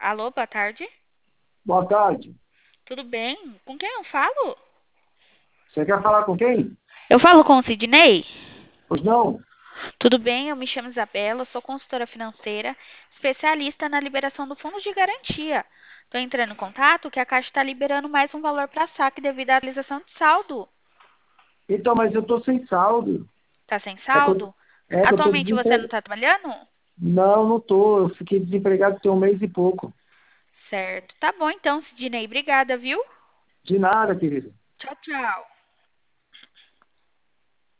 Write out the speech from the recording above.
Alô, boa tarde. Boa tarde. Tudo bem? Com quem eu falo? Você quer falar com quem? Eu falo com o Sidney? Pois não? Tudo bem, eu me chamo Isabela, sou consultora financeira, especialista na liberação do fundo de garantia. Estou entrando em contato que a Caixa está liberando mais um valor para saque devido à atualização de saldo. Então, mas eu tô sem saldo. Tá sem É que eu, saldo? é que eu tô Atualmente você não desempregado. está trabalhando? Não, não tô. Eu fiquei desempregado tem um mês e pouco. Certo. Tá bom então, Sidney. Obrigada, viu? De nada, querido. Tchau, tchau.